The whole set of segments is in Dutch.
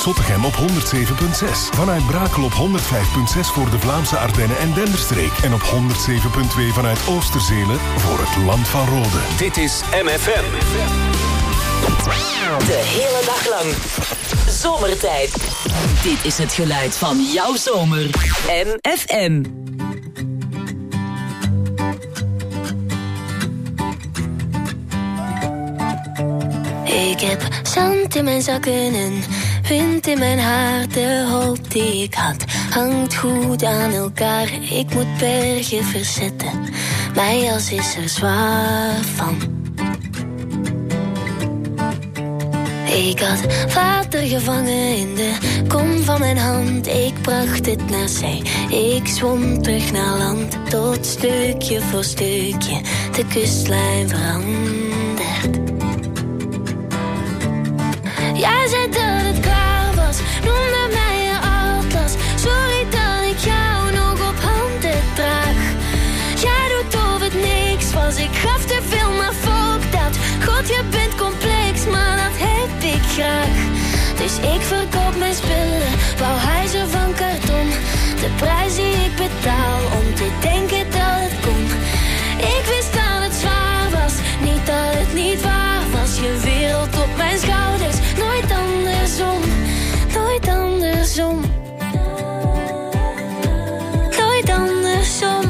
Zottegem op 107.6. Vanuit Brakel op 105.6 voor de Vlaamse Ardennen en Denderstreek. En op 107.2 vanuit Oosterzelen voor het Land van Rode. Dit is MFM. De hele dag lang. Zomertijd. Dit is het geluid van jouw zomer. MFM. Ik heb zand in mijn zakken en wind in mijn haar. De hoop die ik had hangt goed aan elkaar. Ik moet bergen verzetten, mijn jas is er zwaar van. Ik had water gevangen in de kom van mijn hand. Ik bracht het naar zee, ik zwom terug naar land. Tot stukje voor stukje de kustlijn verandert. Jij zei dat het klaar was, noemde mij je atlas. Sorry dat ik jou nog op handen draag. Jij doet of het niks was, ik gaf te veel, maar fuck dat. God, je bent complex, maar dat heb ik graag. Dus ik verkoop mijn spullen, wou huizen van karton. De prijs die ik betaal om te denken dat het kon. Ik wist dat het zwaar was, niet dat het niet waar was. Je wereld op mijn schouders, nooit andersom, nooit andersom. Nooit andersom.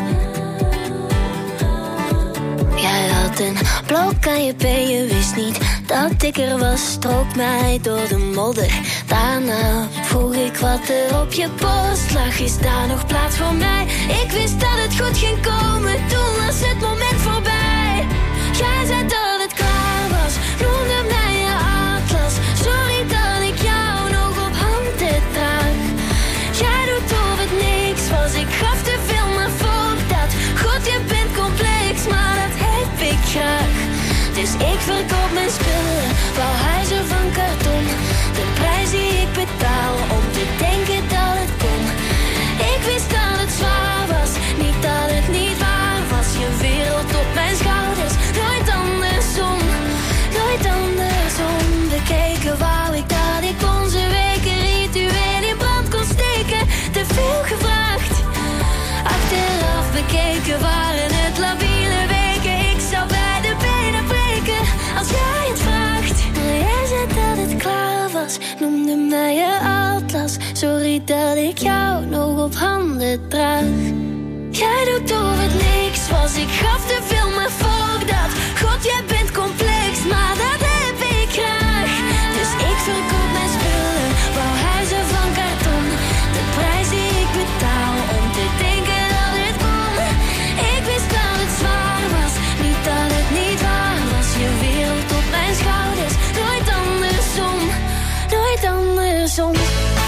Jij had een blok aan je been, je wist niet dat ik er was. Strook mij door de modder, daarna vroeg ik wat er op je borst lag. Is daar nog plaats voor mij? Ik wist dat het goed ging komen, toen was het moment voorbij. Jij zei dat het klaar was, noemde mij je atlas. Sorry dat ik jou nog op handen draag. Jij doet of het niks was, ik gaf te veel, maar fuck dat. God, je bent complex, maar dat heb ik graag. Dus ik verkoop mijn spullen, wou huizen van karton. De prijs die ik betaal om te denken dat het kon. Ik wist dat het zwaar was, niet dat het niet waar was. Je wereld op mijn schouders, nooit andersom, nooit andersom. Bekeken wou ik dat ik onze weken ritueel in brand kon steken. Te veel gevraagd, achteraf bekeken waren het labiele weken. Ik zou bij de benen breken als jij het vraagt. Maar jij zei dat het klaar was, noemde mij je atlas. Sorry dat ik jou nog op handen draag. Jij doet of het niks was, ik gaf te veel, maar fuck dat. God, jij bent complex, maar dat heb ik graag. Dus ik verkoop mijn spullen, wou huizen van karton. De prijs die ik betaal om te denken dat het kon. Ik wist dat het zwaar was, niet dat het niet waar was. Je wereld op mijn schouders, nooit andersom, nooit andersom.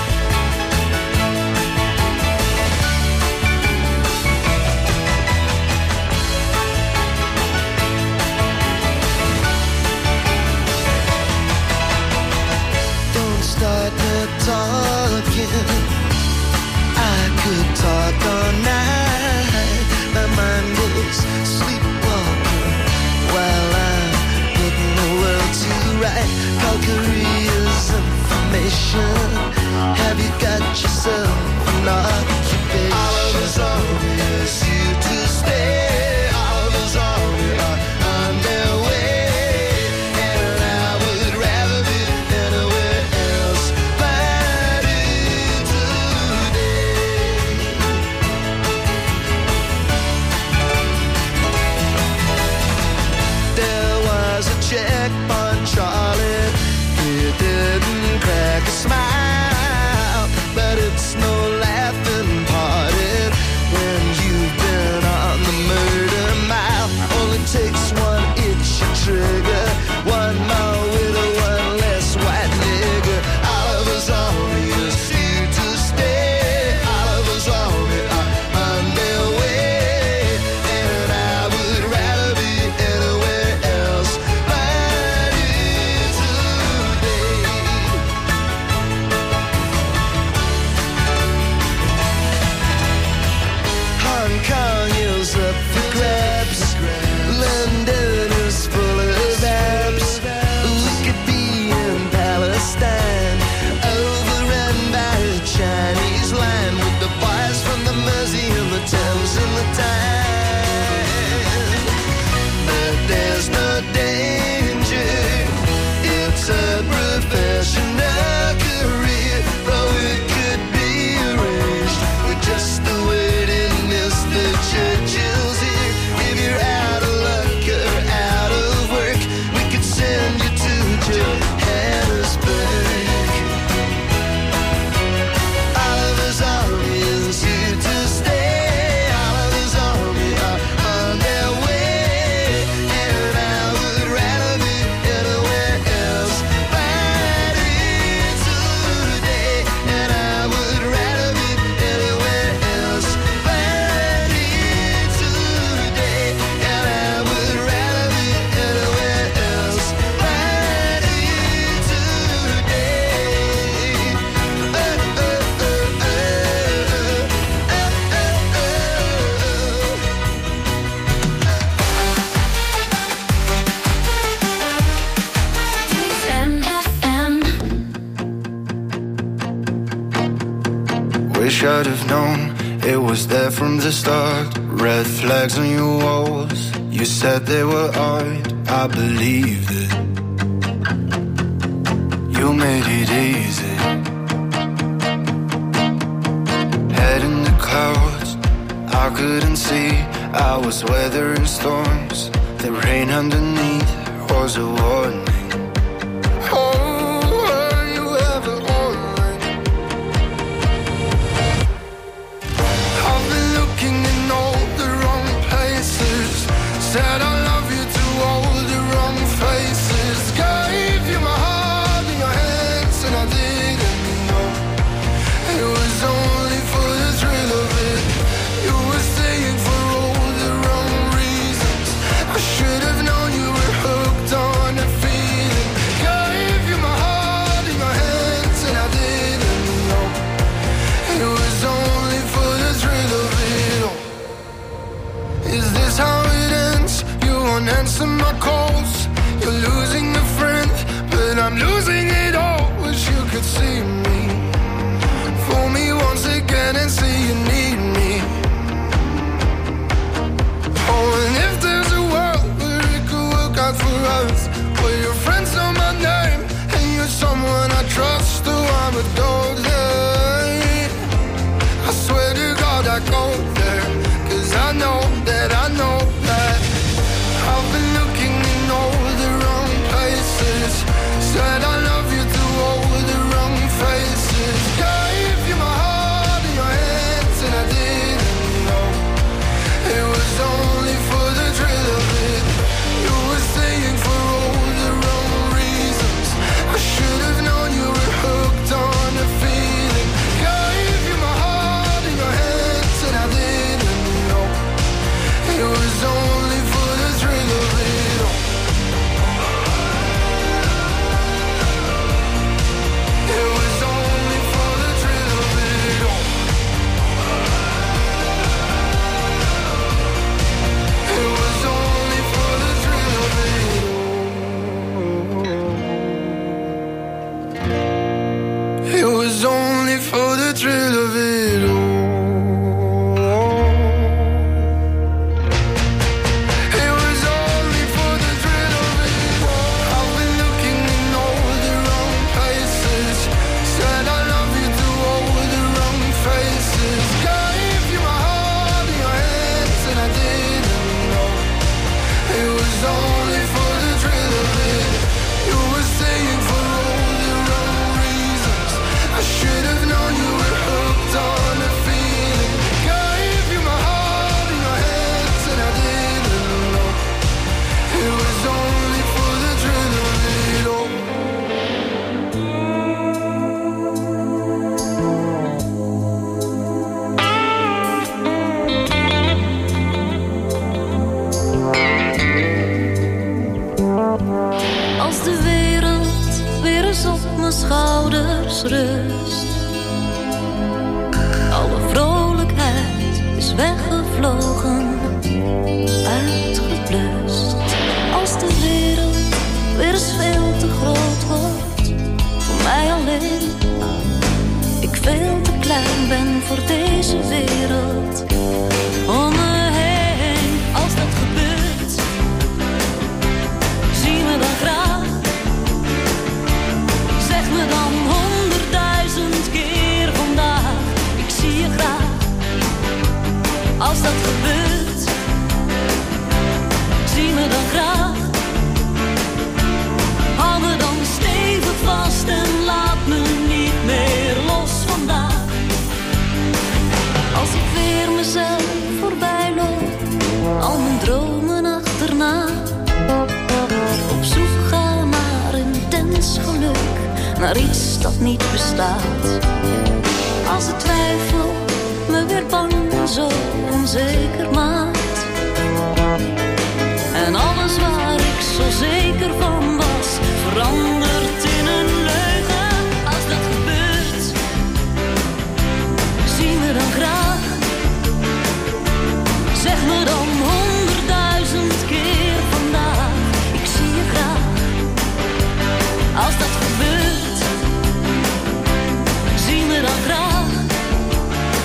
Start the talking. I could talk all night. My mind is sleepwalking while I'm putting the world to right. Calgary's information. Have you got yourself an occupation? All of us always you to stay. All of us always are on their way, and I would rather be anywhere else. Check on Charlie, he didn't crack a smile, but it's no laughing party when you've been on the murder mile. Only takes one itchy trigger, one more with one less white nigger. All of us only is here to stay. All of us only are on their way, and I would rather be anywhere else. should have known it was there from the start. Red flags on your walls, you said they were art. I believed it. You made it easy. Head in the clouds, I couldn't see. I was weathering storms. The rain underneath was a warning. Said I love you to all the wrong faces. Gave you my heart in your hands and I didn't know. It was only for the thrill of it. You were staying for all the wrong reasons. I should have known you were hooked on a feeling. Gave you my heart in your hands and I didn't know. It was only for the thrill of it all. Is this how it ends? You won't answer my calls. You're losing a friend, but I'm losing it all. Wish you could see me. Fool me once again and see you need me. Oh, and if there's a world where it could work out for us, where your friends know my name and you're someone I trust, oh, I would go there. I swear to God I go there. 'Cause I know that I've been looking in all the wrong places. Said I love you to all the wrong faces. Gave you my heart in your hands and I didn't know. It was only for the thrill of it. You were staying for all the wrong reasons. I should have known you were hooked on a feeling. Gave you my heart in your hands and I didn't know. It was only for the thrill of it all. It was only for the thrill of it all. It was only for the thrill of it all. It was only for the thrill of it all. Schouders rust. Alle vrolijkheid is weggevlogen, uitgeblust. Als de wereld weer eens veel te groot wordt, voor mij alleen. Ik veel te klein ben voor deze wereld om me heen. Als dat gebeurt, zie me dan graag. Zeg me dan 100.000 keer vandaag, ik zie je graag. Als dat gebeurt, zie me dan graag. Hou me dan stevig vast en laat me niet meer los vandaag. Als ik weer mezelf voorbij loop, al mijn dromen achterna. Op zoek ga naar intens geluk, naar iets dat niet bestaat. Als de twijfel me weer bang en zo onzeker maakt. En alles waar ik zo zeker van was, verandert in een leugen. Als dat gebeurt, zie me dan graag. Zeg me dan 100.000 keer vandaag, ik zie je graag. Als dat gebeurt, zie me dan graag.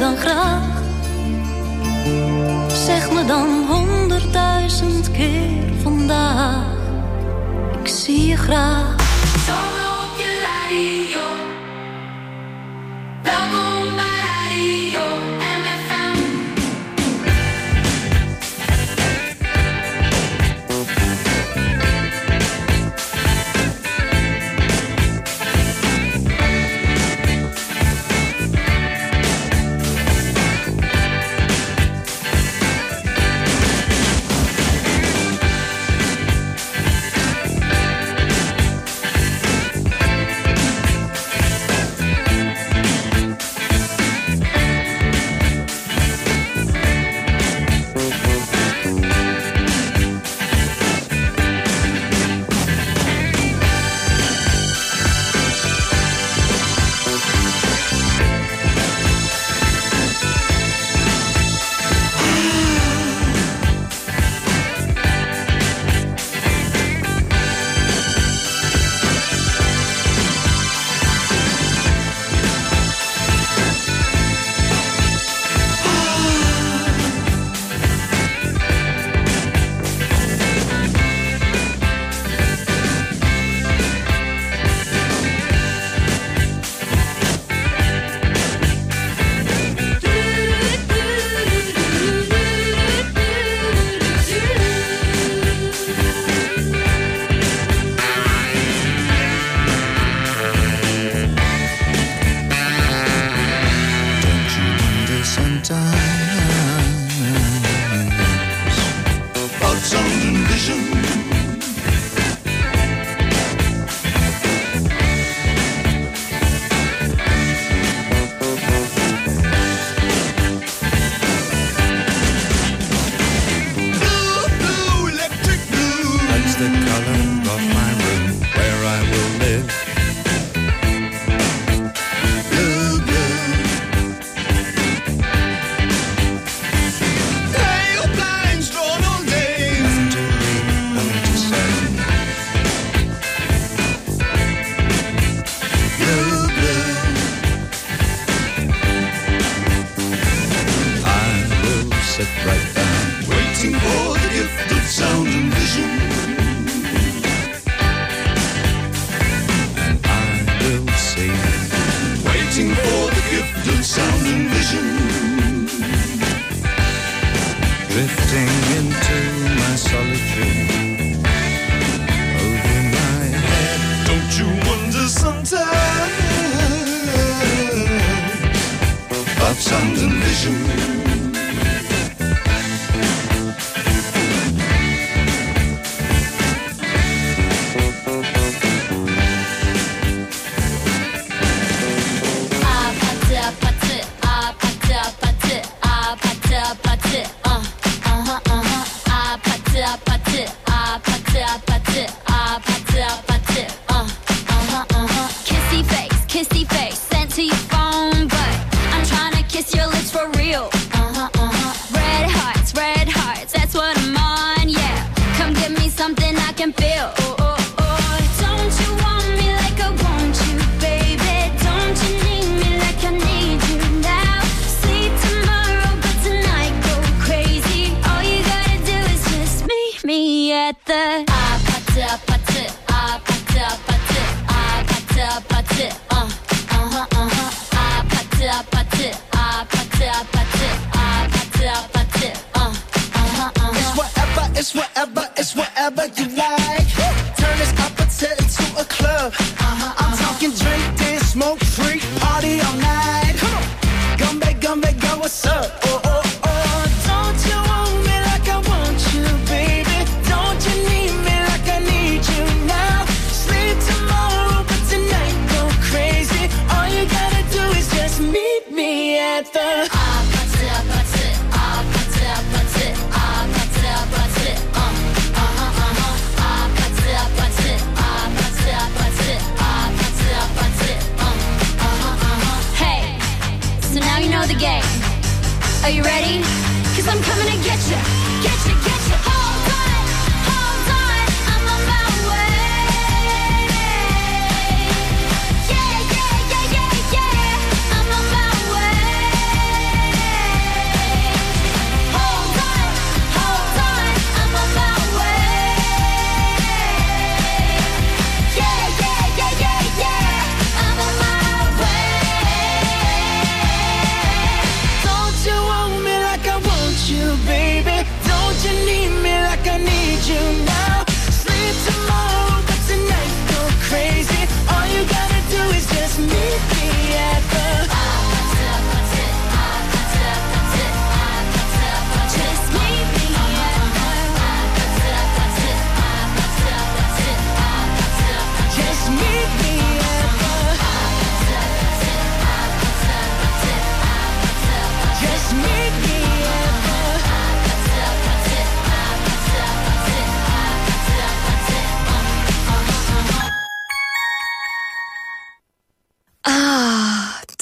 dan graag. Zeg me dan 100.000 keer vandaag. Ik zie je graag. Zomer op je radio. Welkom bij Radio MFM.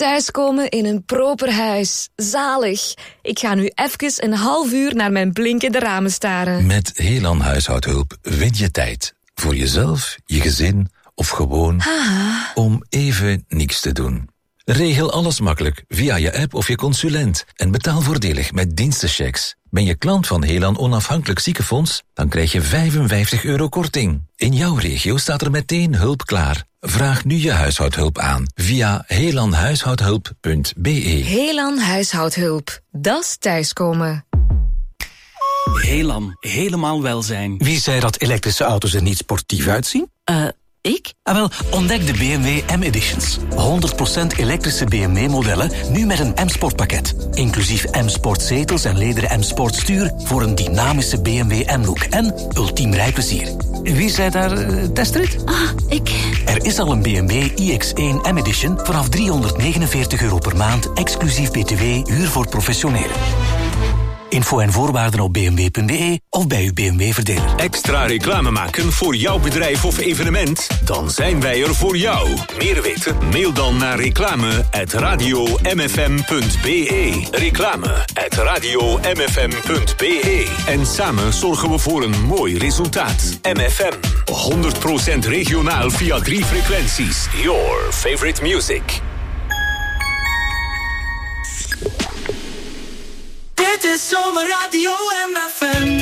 Thuiskomen in een proper huis. Zalig. Ik ga nu even een half uur naar mijn blinkende ramen staren. Met Helan Huishoudhulp win je tijd. Voor jezelf, je gezin of gewoon om even niks te doen. Regel alles makkelijk via je app of je consulent en betaal voordelig met dienstenchecks. Ben je klant van Helan Onafhankelijk Ziekenfonds? Dan krijg je €55 korting. In jouw regio staat er meteen hulp klaar. Vraag nu je huishoudhulp aan via helanhuishoudhulp.be. Helan Huishoudhulp. Dat's thuiskomen. Helan, helemaal welzijn. Wie zei dat elektrische auto's er niet sportief uitzien? Ik? Wel, ontdek de BMW M-Editions. 100% elektrische BMW-modellen, nu met een M-Sport-pakket. Inclusief M-Sport zetels en lederen M-Sport stuur voor een dynamische BMW M-look en ultiem rijplezier. Wie zei daar testrit? Ik. Er is al een BMW iX1 M-Edition vanaf €349 per maand, exclusief BTW, huur voor professionelen. Info en voorwaarden op bmw.be of bij uw BMW-verdeler. Extra reclame maken voor jouw bedrijf of evenement? Dan zijn wij er voor jou. Meer weten? Mail dan naar reclame@radiomfm.be. Reclame@radiomfm.be. En samen zorgen we voor een mooi resultaat. MFM. 100% regionaal via 3 frequenties. Your favorite music. Dit is Zomerradio MFM.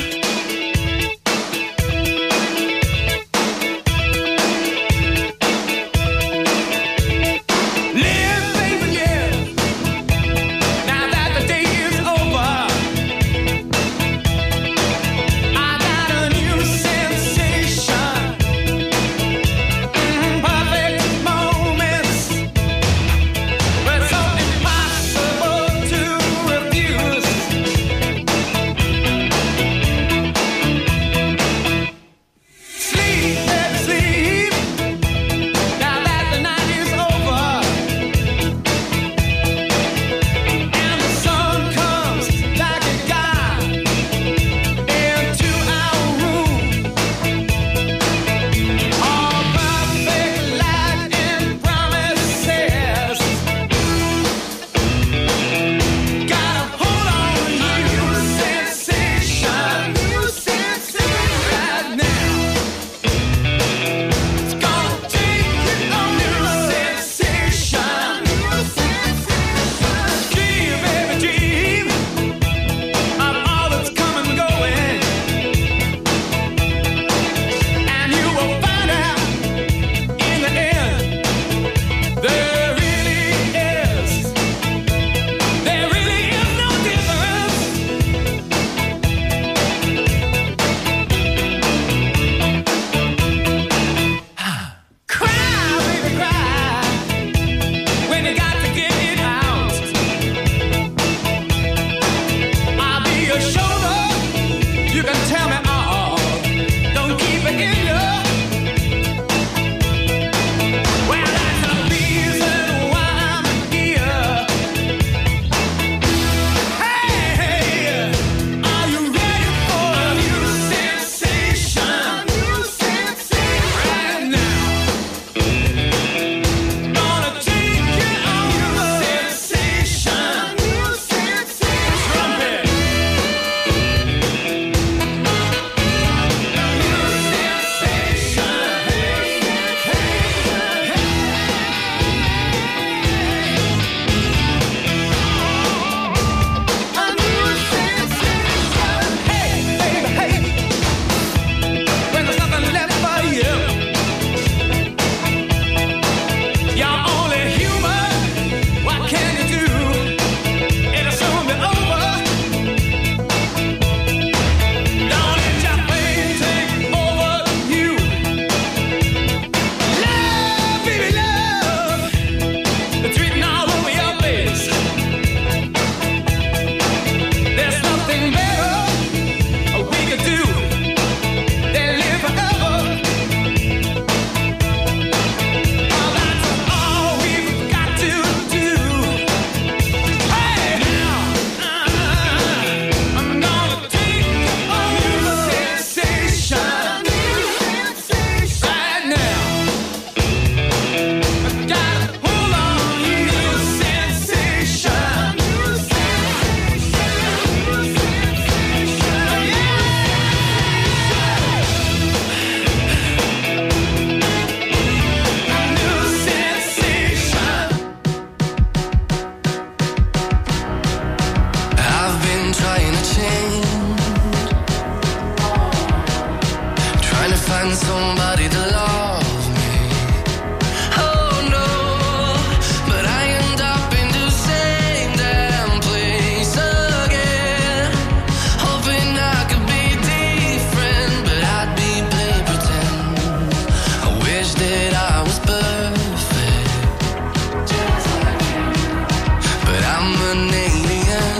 find somebody to love me. Oh no, but I end up in the same damn place again. Hoping I could be different, but I'd be play pretend. I wish that I was perfect, just like you, but I'm an alien.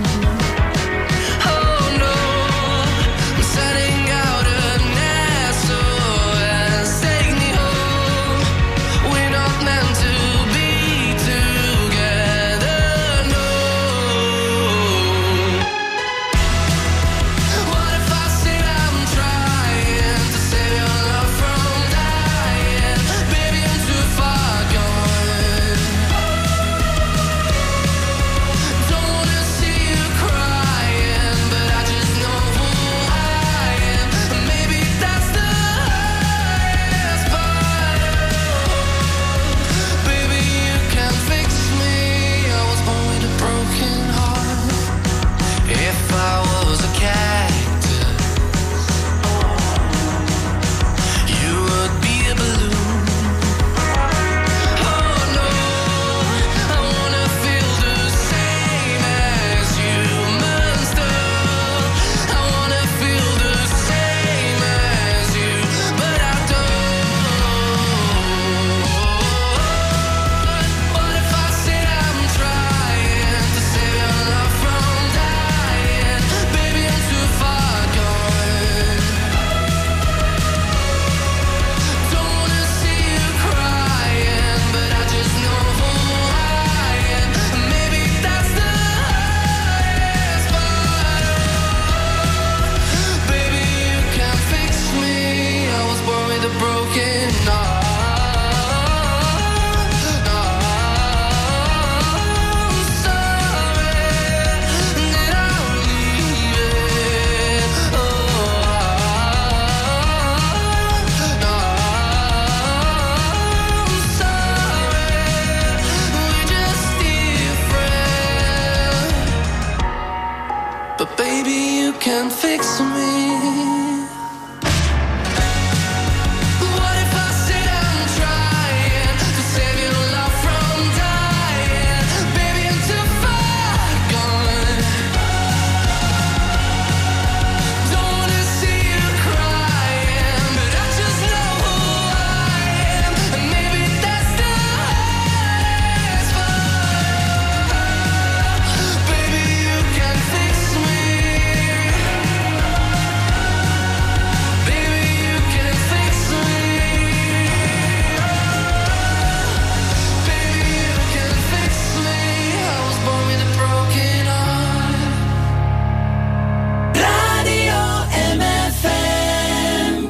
Oh no, I'm setting out an SOS. Take me home. We're not meant to be together, no. What if I said I'm trying to save your love from dying? Baby, I'm too far gone. Don't wanna see you crying, but I just know who I am. Maybe that's the highest part. Baby, you can fix me. I was born with a broken heart. If I was a cactus, you would be a balloon. Oh no, I wanna feel the same as humans do. I wanna feel the same as you, but I don't. What if I said I'm trying to save your love from dying? Baby, I'm too far gone. Don't wanna see you crying, but I just know who I am. Maybe that's the highest part. Baby, you can fix me. I was born with a broken heart. I'm sorry that I leave it. I'm sorry, we're just different. But baby, you can fix me. What if I said I'm trying to save your love from dying? Baby, I'm too far gone. Don't wanna see you crying, but I just know who I am. And maybe that's the highest part. Baby, you can fix me. Baby, you can fix me. Baby, you can fix me. I was born with a broken heart. Radio MFM.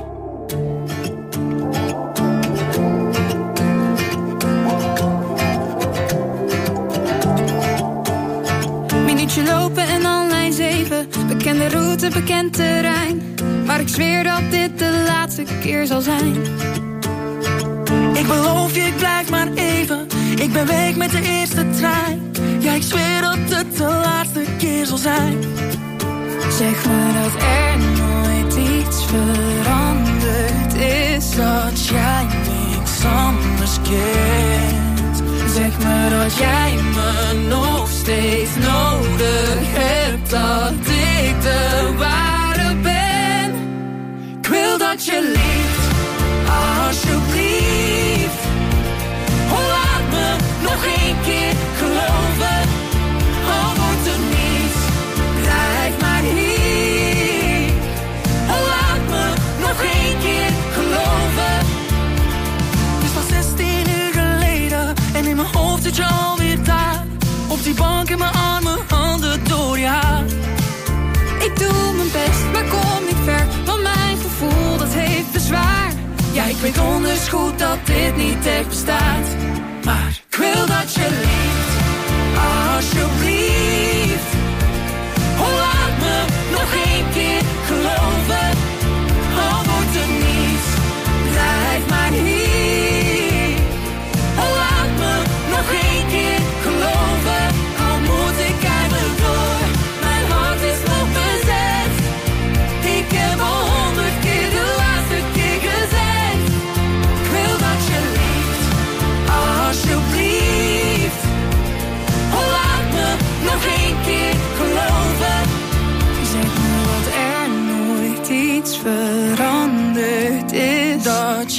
Minuutje lopen en dan lijn 7. Bekende route, bekend terrein. Maar ik zweer dat dit de laatste keer zal zijn. Ik beloof je, ik blijf maar even. Ik ben weg met de eerste trein. Ja, ik zweer dat het de laatste keer zal zijn. Zeg me dat er nooit iets veranderd is. Dat jij niks anders kent. Zeg me dat jij me nog steeds nodig hebt. Dat ik de ware ben. Ik wil dat je lief, alsjeblieft. Oh, laat me nog één keer geloven. Al wordt er niets, blijf maar hier. Oh, laat me nog één keer geloven. Het is al 16 uur geleden en in mijn hoofd zit je alweer daar. Op die bank in mijn armen, handen door je haar. Ik doe mijn best, maar kom niet ver. Want mijn gevoel, dat heeft bezwaar. Ja, ik weet donders goed dat dit niet echt bestaat. Maar ik wil dat je lief, alsjeblieft. Oh, laat me nog één keer geloven. Al wordt er niets, blijf maar hier. Oh, laat me nog één keer geloven. Al moet ik eindelijk door, mijn hart is nog bezet. Ik heb al 100 keer de laatste keer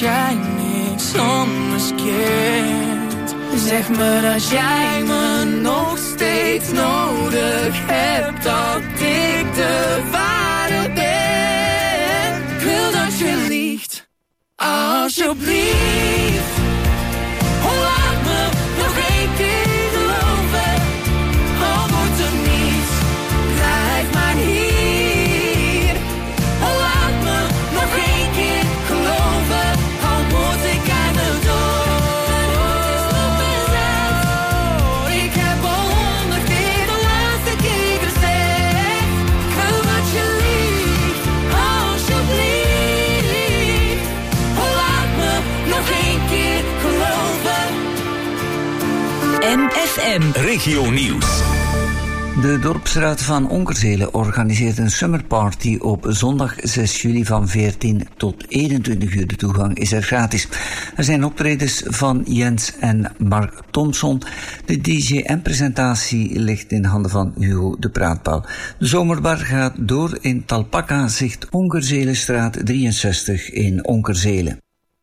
jij niks anders kent. Zeg me dat jij me nog steeds nodig hebt, dat ik de ware ben. Ik wil dat je liegt, alsjeblieft. Laat me nog één keer geloven, al wordt er niets, blijf maar hier. Laat me nog één keer geloven, al moet ik aan de dood. Ik heb 100 keer de laatste keer gezegd, ik wil dat je liegt, alsjeblieft. Laat me nog één keer geloven. MFM Regio Nieuws. De dorpsraad van Onkerzele organiseert een summerparty op zondag 6 juli van 14 tot 21 uur. De toegang is er gratis. Er zijn optredens van Jens en Mark Thompson. De DJ-presentatie ligt in handen van Hugo de Praatpaal. De zomerbar gaat door in Talpakka, zicht Onkerzelestraat 63 in Onkerzele.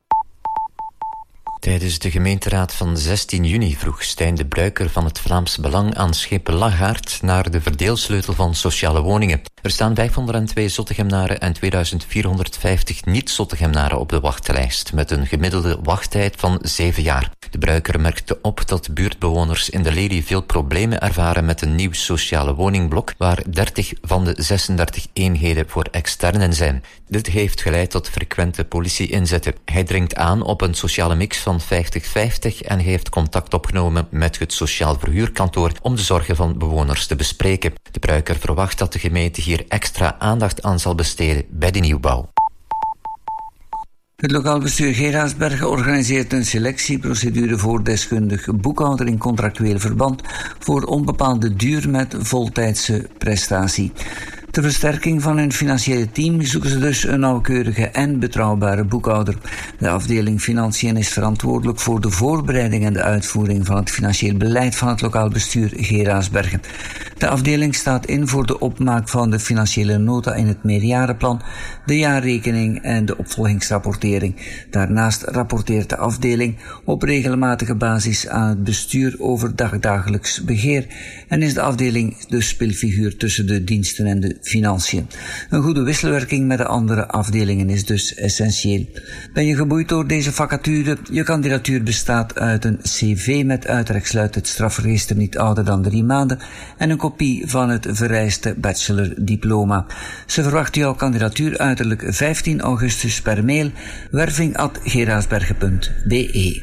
Tijdens de gemeenteraad van 16 juni vroeg Stijn de Bruiker van het Vlaams Belang aan Schepen Lagaard naar de verdeelsleutel van sociale woningen. Er staan 502 Zottegemnaren en 2450 niet-Zottegemnaren op de wachtlijst, met een gemiddelde wachttijd van 7 jaar. De Bruiker merkte op dat buurtbewoners in de Lelie veel problemen ervaren met een nieuw sociale woningblok, waar 30 van de 36 eenheden voor externen zijn. Dit heeft geleid tot frequente politie-inzetten. Hij dringt aan op een sociale mix van 50-50 en heeft contact opgenomen met het sociaal verhuurkantoor om de zorgen van bewoners te bespreken. De Bruiker verwacht dat de gemeente hier extra aandacht aan zal besteden bij de nieuwbouw. Het lokaal bestuur Geraardsbergen organiseert een selectieprocedure voor deskundig boekhouder in contractueel verband voor onbepaalde duur met voltijdse prestatie. Ter versterking van hun financiële team zoeken ze dus een nauwkeurige en betrouwbare boekhouder. De afdeling Financiën is verantwoordelijk voor de voorbereiding en de uitvoering van het financieel beleid van het lokaal bestuur Geraardsbergen. De afdeling staat in voor de opmaak van de financiële nota in het meerjarenplan, de jaarrekening en de opvolgingsrapportering. Daarnaast rapporteert de afdeling op regelmatige basis aan het bestuur over dagdagelijks beheer en is de afdeling de spilfiguur tussen de diensten en de financiën. Een goede wisselwerking met de andere afdelingen is dus essentieel. Ben je geboeid door deze vacature? Je kandidatuur bestaat uit een cv met uitreksluit het strafregister niet ouder dan 3 maanden en een kopie van het vereiste bachelordiploma. Ze verwachten jouw kandidatuur uiterlijk 15 augustus per mail werving@geraardsbergen.be.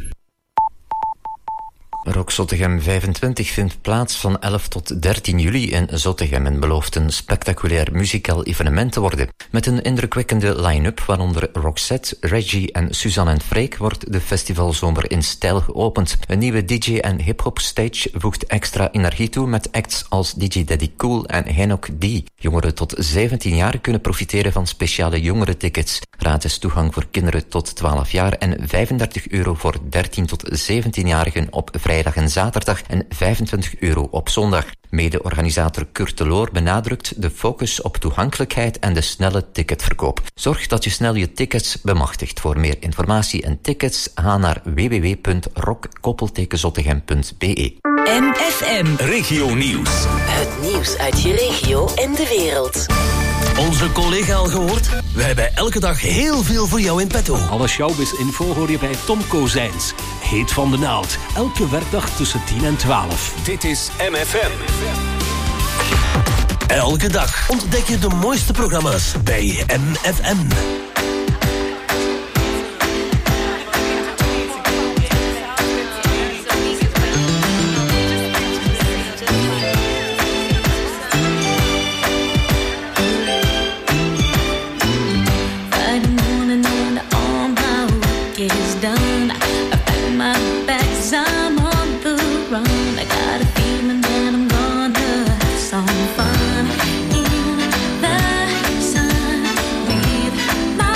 Rock Zottegem 25 vindt plaats van 11 tot 13 juli in Zottegem en belooft een spectaculair muzikaal evenement te worden. Met een indrukwekkende line-up, waaronder Roxette, Reggie en Suzanne en Freek, wordt de festivalzomer in stijl geopend. Een nieuwe DJ en hip-hop stage voegt extra energie toe met acts als DJ Daddy Cool en Henok D. Jongeren tot 17 jaar kunnen profiteren van speciale jongerentickets. Gratis toegang voor kinderen tot 12 jaar en €35 voor 13 tot 17-jarigen op vrijdag en zaterdag en €25 op zondag. Mede-organisator Kurt de Loor benadrukt de focus op toegankelijkheid en de snelle ticketverkoop. Zorg dat je snel je tickets bemachtigt. Voor meer informatie en tickets ga naar www.rock-zottegem.be. MFM Regio Nieuws. Het nieuws uit je regio en de wereld. Onze collega al gehoord? We hebben elke dag heel veel voor jou in petto. Alle showbiz-info hoor je bij Tom Kozijns. Heet van de naald. Elke werkdag tussen 10 en 12. Dit is MFM. Elke dag ontdek je de mooiste programma's bij MFM. Some fun in the sun with my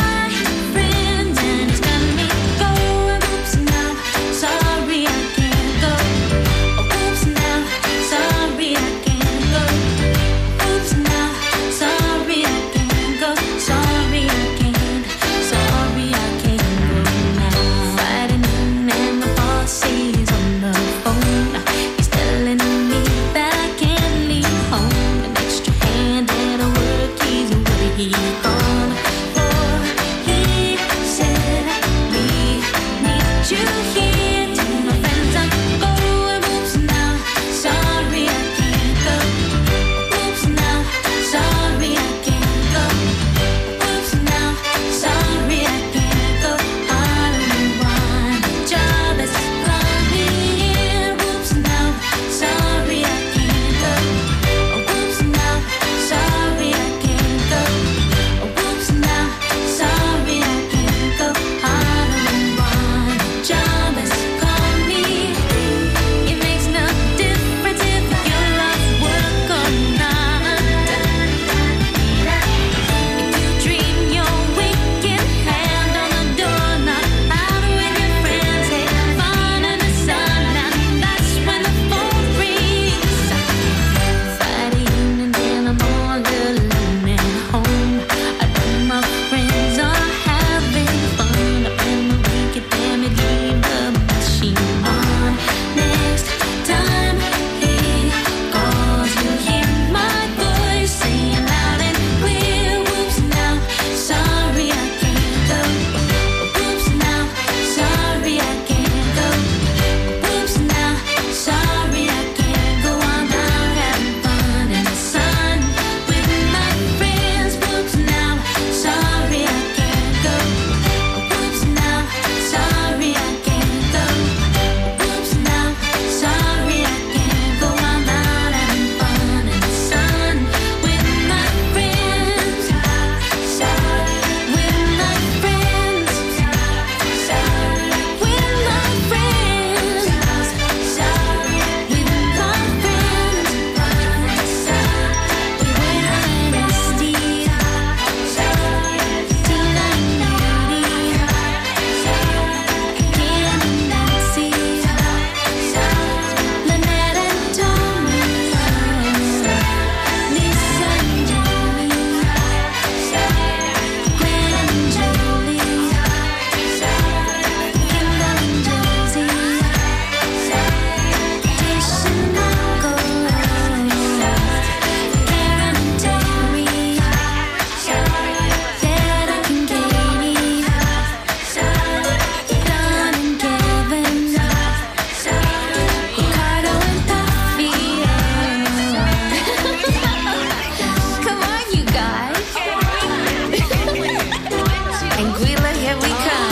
Anguilla, here we come.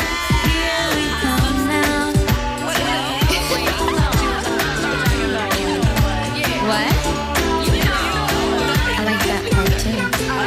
What? I like that part too.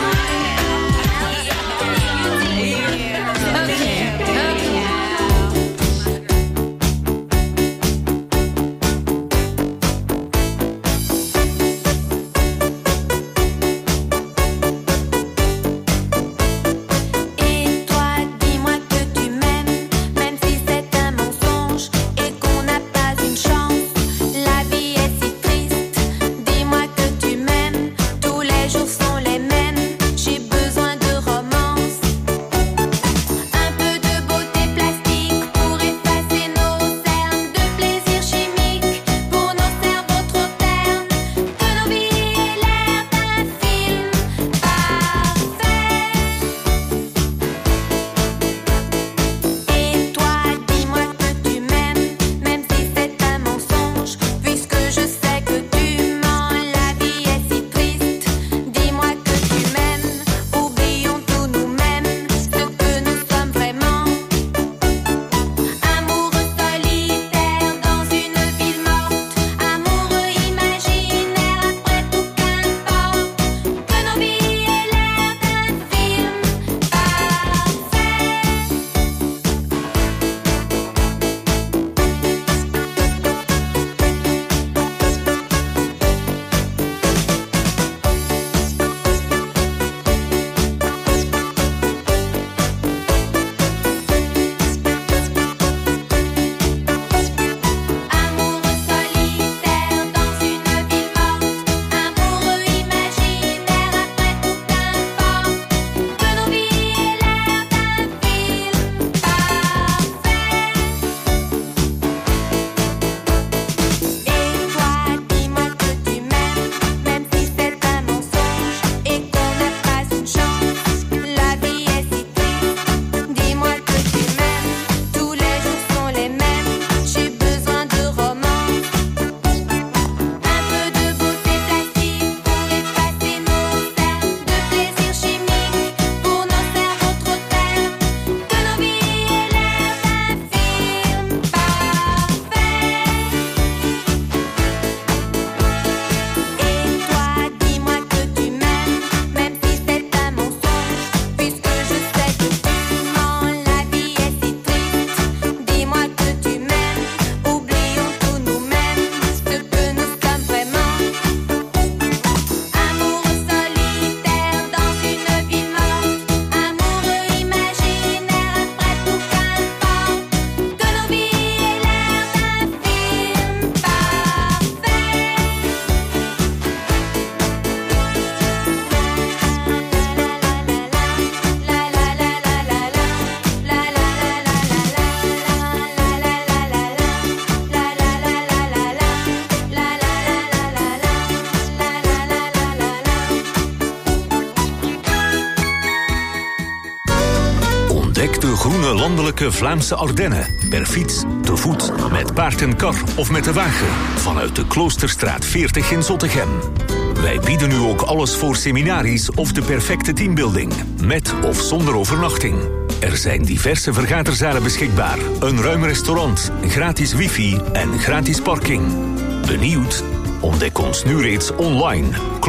groene landelijke Vlaamse Ardennen. Per fiets, te voet, met paard en kar of met de wagen. Vanuit de Kloosterstraat 40 in Zottegem. Wij bieden u ook alles voor seminaries of de perfecte teambuilding. Met of zonder overnachting. Er zijn diverse vergaderzalen beschikbaar. Een ruim restaurant, gratis wifi en gratis parking. Benieuwd? Ontdek ons nu reeds online.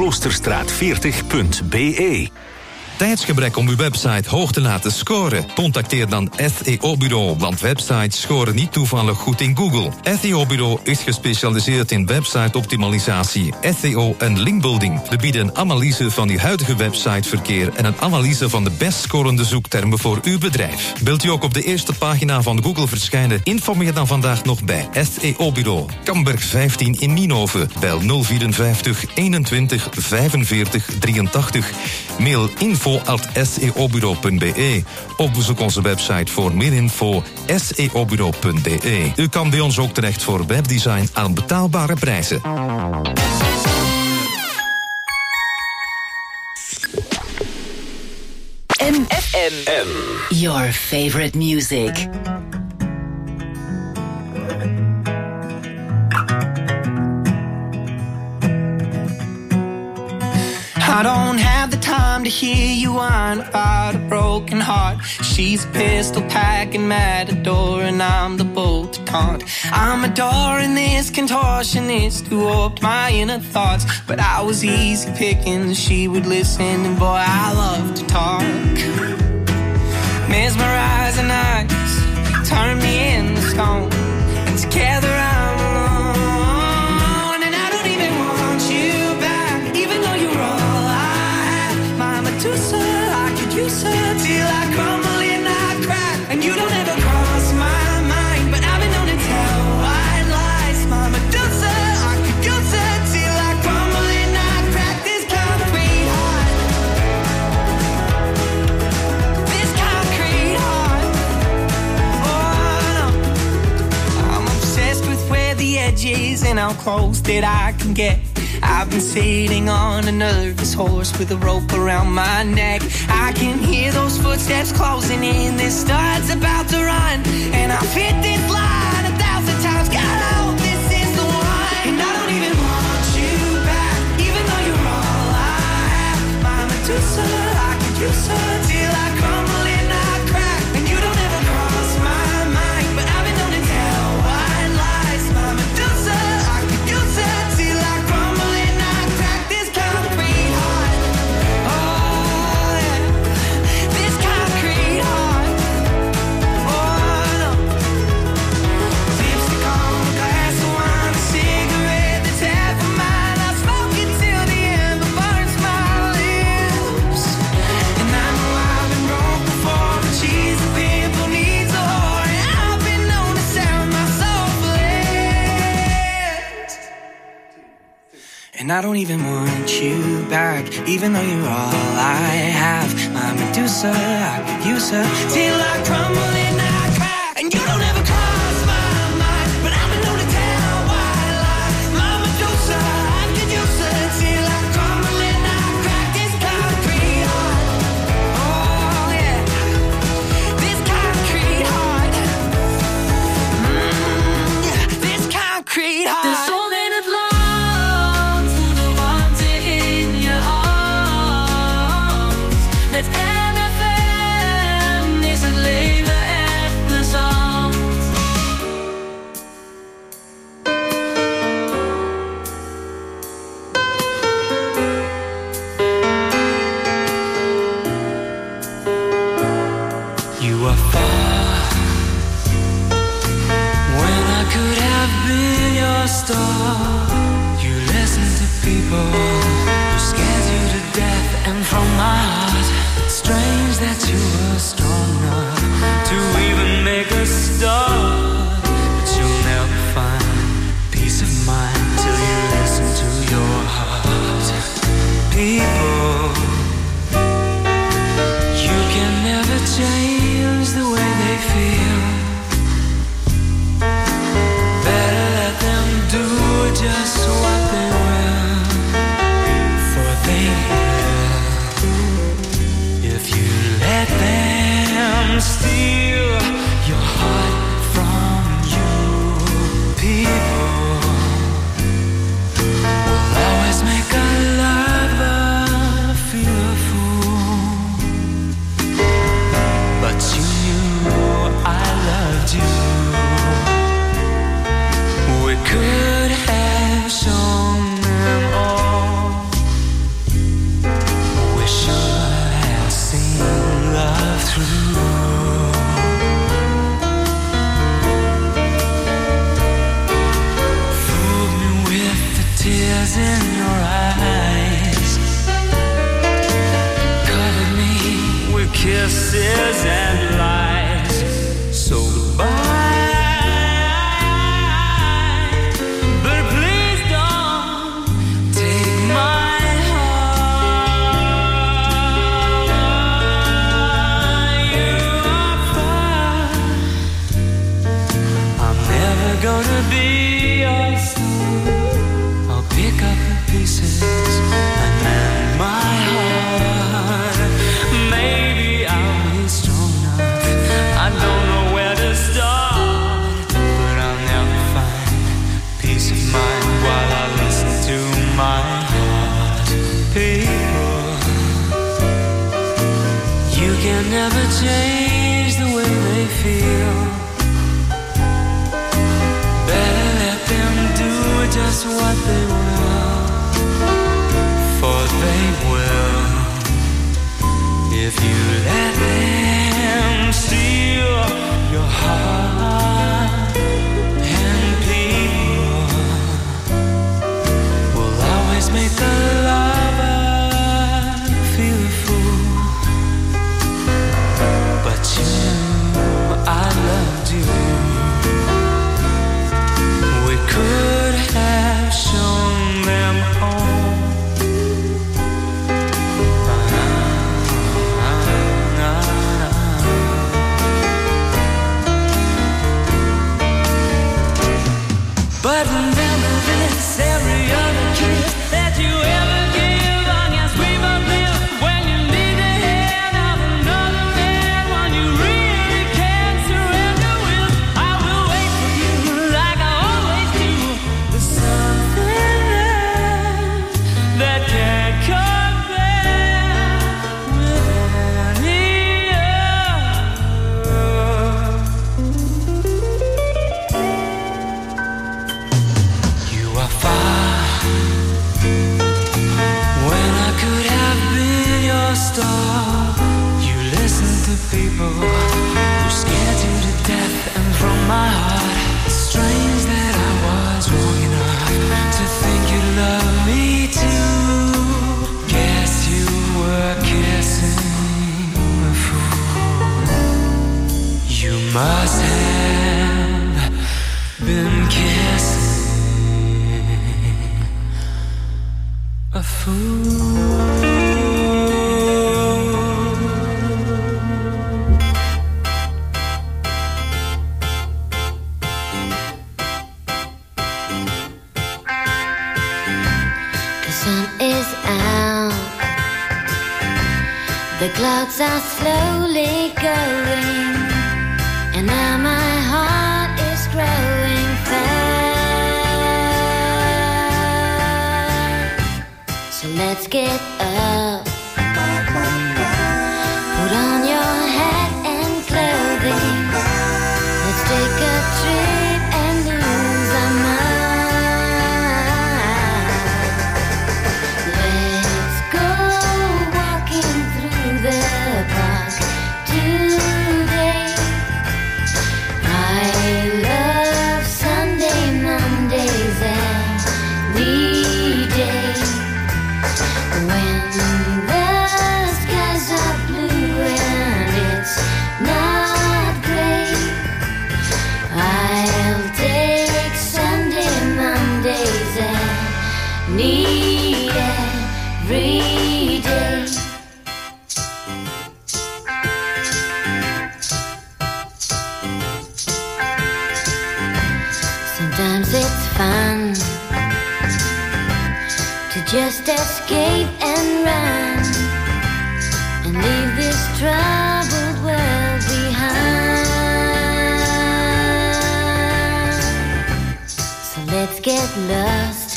Kloosterstraat40.be. Tijdsgebrek om uw website hoog te laten scoren? Contacteer dan SEO-bureau, want websites scoren niet toevallig goed in Google. SEO-bureau is gespecialiseerd in website-optimalisatie, SEO en linkbuilding. We bieden een analyse van uw huidige websiteverkeer en een analyse van de best scorende zoektermen voor uw bedrijf. Wilt u ook op de eerste pagina van Google verschijnen? Informeer dan vandaag nog bij SEO-bureau. Kamberg 15 in Nienhoven. Bel 054 21 45 83. Mail info@seobureau.be of bezoek onze website voor meer info seobureau.be. U kan bij ons ook terecht voor webdesign aan betaalbare prijzen. MFM. Your favorite music. I don't have the time to hear you whine about a broken heart. She's a pistol packing matador and I'm the bull to taunt. I'm adoring this contortionist who warped my inner thoughts, but I was easy picking, she would listen, and boy, I love to talk. Mesmerizing eyes turn me into stone, and together I'm alone. And I don't even want you back, even though you're all I have. My Medusa, I could use her till I crumble and I crack. And you don't ever cross my mind, but I've been known to tell white lies. My Medusa, I could use her till I crumble and I crack. This concrete heart, this concrete heart. Oh no, I'm obsessed with where the edge is and how close that I can get. I've been sitting on a nervous horse with a rope around my neck. I can hear those footsteps closing in, this start's about to run, and I've hit this line 1,000 times. God, I hope this is the one. And I don't even want you back, even though you're all I have. My Medusa, I could use her till I crumble and I crack. And you don't ever cross my mind, but I've been known to tell white lies. My Medusa, I could use her till I crumble and I crack. This concrete heart, oh yeah, this concrete heart, oh no. Lipstick on a glass of wine, a cigarette that's half of mine. I smoke it till the ember burns my lips. And I know I've been broke before, but she's a pimple needs a whore, and I've been known to sound my soul flat. And I don't even want you back, even though you're all I have. My Medusa, I could use her till I crumble and I crack. And you don't ever cross my mind, but I've been known to tell white lies. My Medusa, I could use her till I crumble and I crack. This concrete heart, oh yeah, this concrete heart, this concrete heart. De zon in het land, voel de warmte in je hand. Met MFM is het leven echt plezant. You are far when I could have been your star. You listen to people who scares you to death, and from my heart, it's strange that you were strong enough to even make a start. But you'll never find peace of mind till you listen to your heart. People, you can never change the way they feel. Better let them do just what they will, for they will. If you let them steal your heart from you, people will always make a lover feel a fool. But you knew I loved you. We could have shown them all. We should have seen love through. But remember this, every other kiss that you ever give, long as we both live. When you need the hand of another man, when you really can't surrender with, I will wait for you like I always do. There's something there that can't compare with any other. You are far when I could have been your star. You listen to people who scared you to death, and from my heart, it's strange that I was wrong enough to think you love me too. Guess you were kissing a fool. You must have been kissing a fool. The sun is out, the clouds are slowly going, and now my heart is growing fast. So let's get up, put on your hat and clothing. Let's take a trip and lose our mind. Let's go walking through the park today. I love Sunday, Mondays, every day. When the skies are blue and it's not gray, I'll take Sunday, Mondays, any every day. Sometimes it's fun to just escape and run and leave this troubled world behind. So let's get lost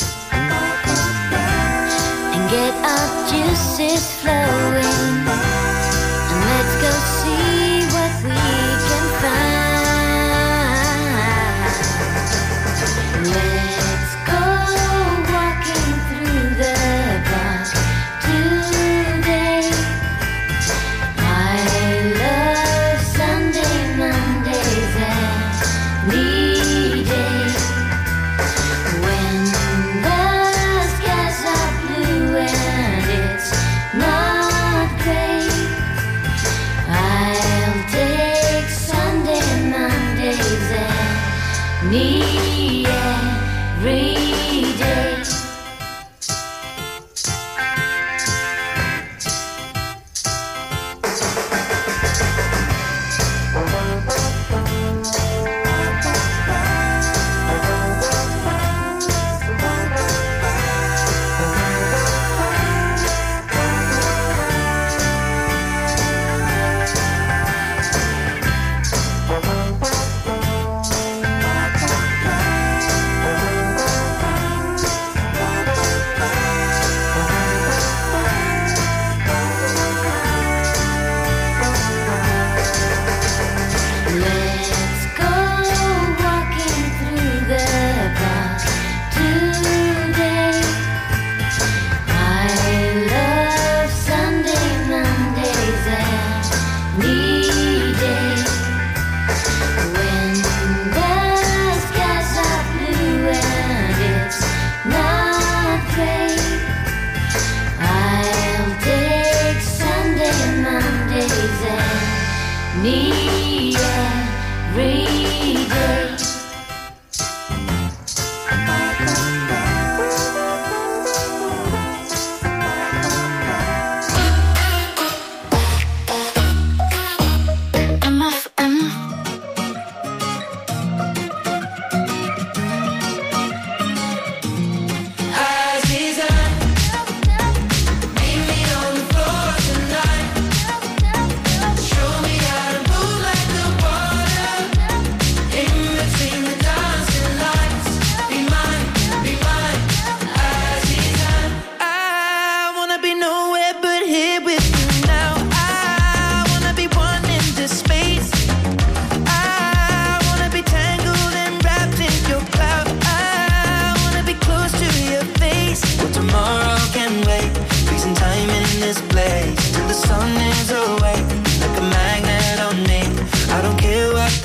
and get our juices flowing, and let's go see what we can find. Let's go walking through the park today. I love Sunday, Mondays, every day. When the skies are blue and it's not gray, I'll take Sunday, Mondays, any every day.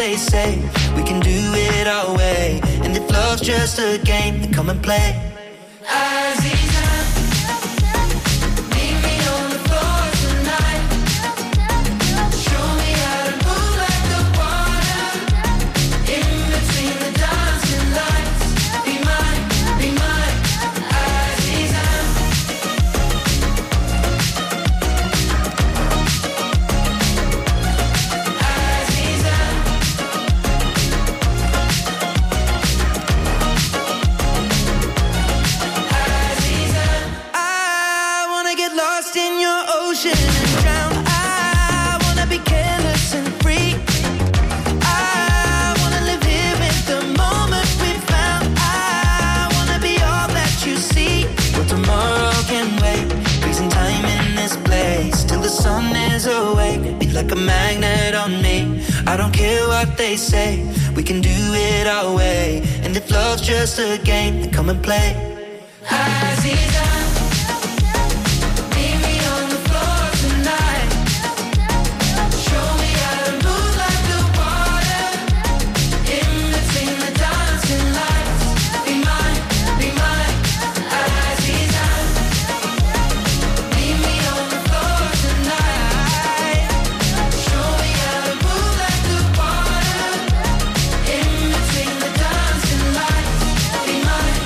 they say. We can do it our way. And if love's just a game, then come and play. Aziza, meet me on the floor tonight. Show me how to move like the water. In between the dancing lights. Be mine, Aziza. Aziza. I wanna get lost in your ocean and drown. I wanna be careless and free. I wanna live here in the moment we found. I wanna be all that you see. But tomorrow can wait. Freezing time in this place till the sun is awake. Be like a magnet on me. I don't care what they say. We can do it our way. And if love's just a game, then come and play. Aziza, meet me on the floor tonight. Show me how to move like the water. In between the dancing lights. Be mine, Aziza. Meet me on the floor tonight. Show me how to move like the water. In between the dancing lights. Be mine,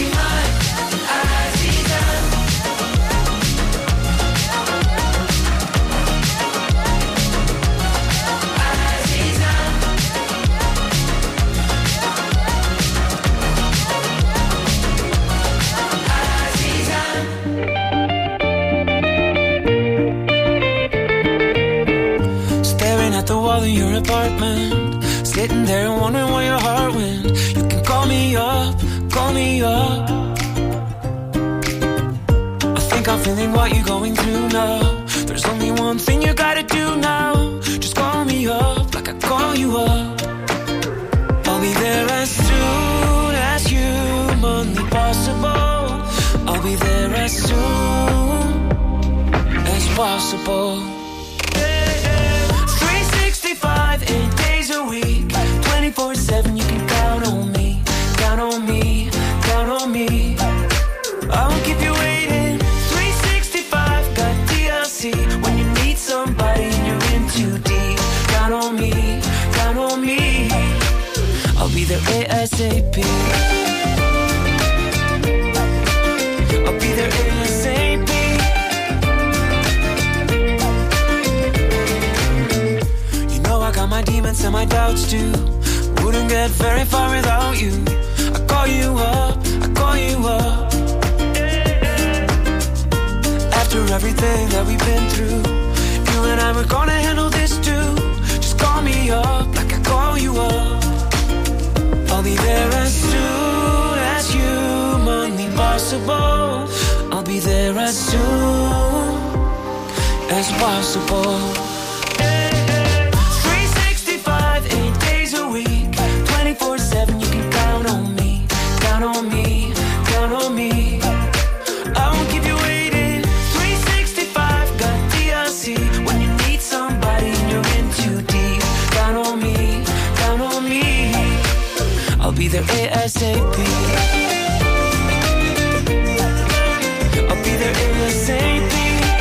Aziza. Aziza. Aziza. Staring at the wall in your apartment, sitting there and wondering where your heart went. You can call me up, call me up. I think I'm feeling what you're going through now. There's only one thing you gotta do now. Just call me up like I call you up. I'll be there as soon as humanly possible. I'll be there as soon as possible. 365, 8 days a week, 24/7, you can count on me, count on me, count on me. I won't keep you waiting. 365, got TLC. When you need somebody and you're in too deep, count on me, count on me. I'll be there ASAP. I'll be there ASAP. You know I got my demons and my doubts too. Wouldn't get very far without you. I call you up, I call you up. After everything that we've been through, you and I were gonna handle this too. Just call me up like I call you up. I'll be there as soon as humanly possible. I'll be there as soon as possible. 365, 8 days a week, 24/7, you can count on me, count on me, count on me. I won't keep you waiting. 365, got TLC. When you need somebody and you're in too deep, count on me, count on me. I'll be there ASAP. I'll be there ASAP.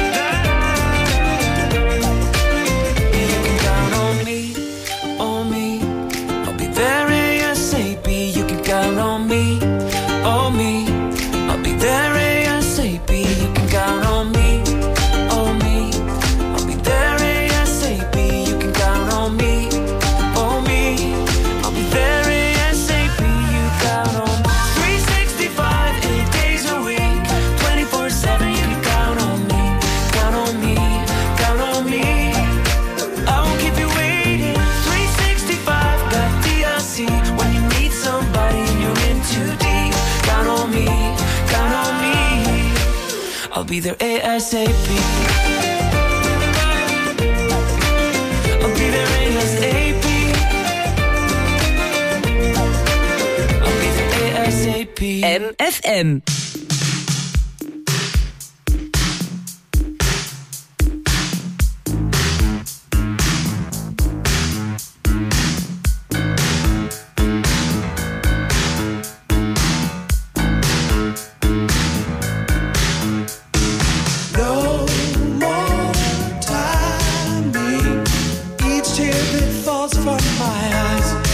You can count on me, on me. I'll be there ASAP. You can count on me, on me. I'll be there ASAP. You can count on me, on me. I'll be there ASAP. You can count on me, on me. I'll be there ASAP. You count on me. 365, 8 days a week, 24/7. You can count on me, count on me, count on me. I won't keep you waiting. 365, got TLC. When you need somebody and you're in too deep, count on me, count on me. I'll be there ASAP. I'll be there ASAP. I'll be there ASAP. MFM. eyes.